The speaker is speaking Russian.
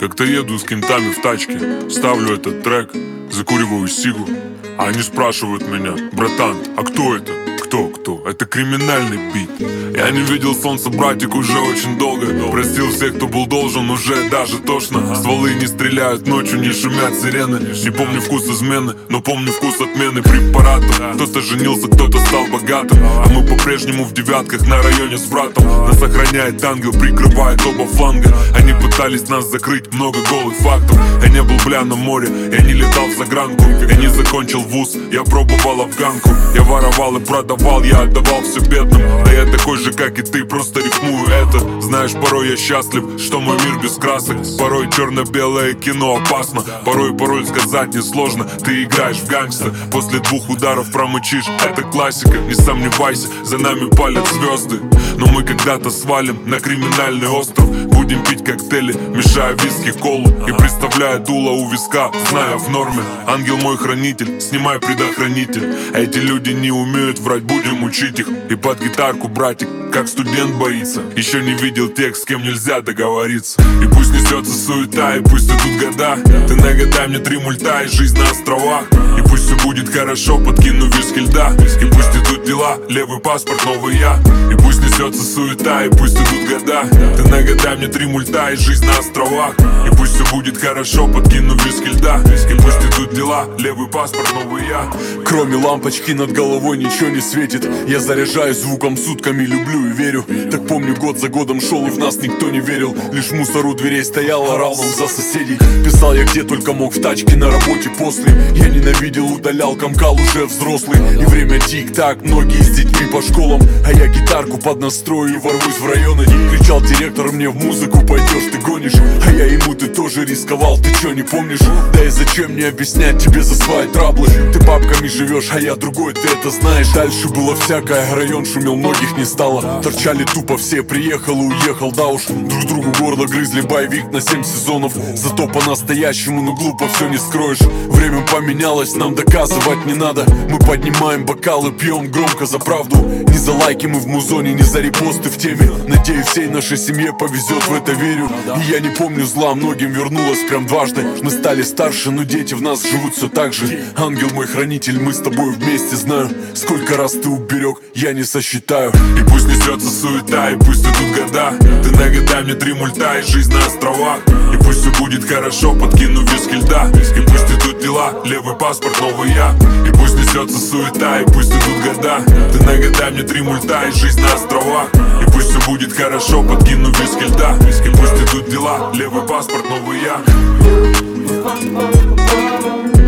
Как-то еду с кентами в тачке, ставлю этот трек, закуриваю сигу, а они спрашивают меня: братан, а кто это? Кто? Это криминальный бит. Я не видел солнца, братик, уже очень долго. Простил всех, кто был должен, уже даже тошно. Стволы не стреляют ночью, не шумят сирены. Не помню вкус измены, но помню вкус отмены препаратов. Кто-то женился, кто-то стал богатым, а мы по-прежнему в девятках на районе с братом. Нас охраняет ангел, прикрывает оба фланга. Они пытались нас закрыть, много голых фактов. Я не был, бля, на море, я не летал в загранку. Я не закончил вуз, я пробовал афганку. Я воровал и продавал, я отдавал все бедным. Да я такой же, как и ты, просто рифмую это. Знаешь, порой я счастлив, что мой мир без красок. Порой черно-белое кино опасно. Порой пароль сказать несложно, ты играешь в гангста. После 2 ударов промычишь, это классика. Не сомневайся, за нами палят звезды. Но мы когда-то свалим на криминальный остров. Будем пить коктейли, мешая виски, колу и представляя дуло у виска, зная в норме. Ангел мой хранитель, снимай предохранитель. Эти люди не умеют врать, будем учить их. И под гитарку, братик, как студент боится. Еще не видел тех, с кем нельзя договориться. И пусть несется суета, и пусть идут года. Ты нагадай мне 3 мульта и жизнь на островах. И пусть все будет хорошо, подкину виски льда. И пусть идут дела, левый паспорт, новый я. И пусть несется суета, и пусть идут года. Ты нагадай мне 3 мульта и жизнь на островах. И пусть все будет хорошо, подкину виски льда. И пусть идут дела, левый паспорт, новый я. Кроме лампочки над головой ничего не светит. Я заряжаюсь звуком сутками, люблю и верю. Так помню, год за годом шел, и в нас никто не верил. Лишь мусор у дверей стоял, орал нам за соседей. Писал я где только мог, в тачке, на работе, после. Я ненавидел, удалял, комкал уже взрослый. И время тик-так, многие с детьми по школам. А я гитарку поднастрою и ворвусь в районы. Кричал директор мне: в музыку пойдешь, ты гонишь. А я ему: ты тоже рисковал, ты чё, не помнишь? Да и зачем мне объяснять тебе за свои траблы? Ты папками живешь, а я другой, ты это знаешь. Дальше было всякое, район шумел, многих не стало. Торчали тупо все, приехал и уехал, да уж. Друг другу горло грызли, боевик на 7 сезонов. Зато по-настоящему, ну глупо все не скроешь. Время поменялось, нам доказывать не надо. Мы поднимаем бокалы, пьем громко за правду. Не за лайки мы в музоне, не за репосты в теме. Надеюсь, всей нашей семье повезет, в это верю. И я не помню зла, многим вернулось прям дважды. Мы стали старше, но дети в нас живут все так же. Ангел мой хранитель, мы с тобой вместе, знаю. Сколько раз ты уберег, я не сосчитаю. И пусть несется суета, и пусть идут года. Ты нагадай мне 3 мульта и жизнь на островах. И пусть все будет хорошо, подкину виски льда. И пусть идут дела, левый паспорт, новый я. И пусть несется суета, и пусть идут года. Ты нагадай мне 3 мульта и жизнь на островах. И пусть все будет хорошо, подкину виски льда. И пусть идут дела, левый паспорт, новый я.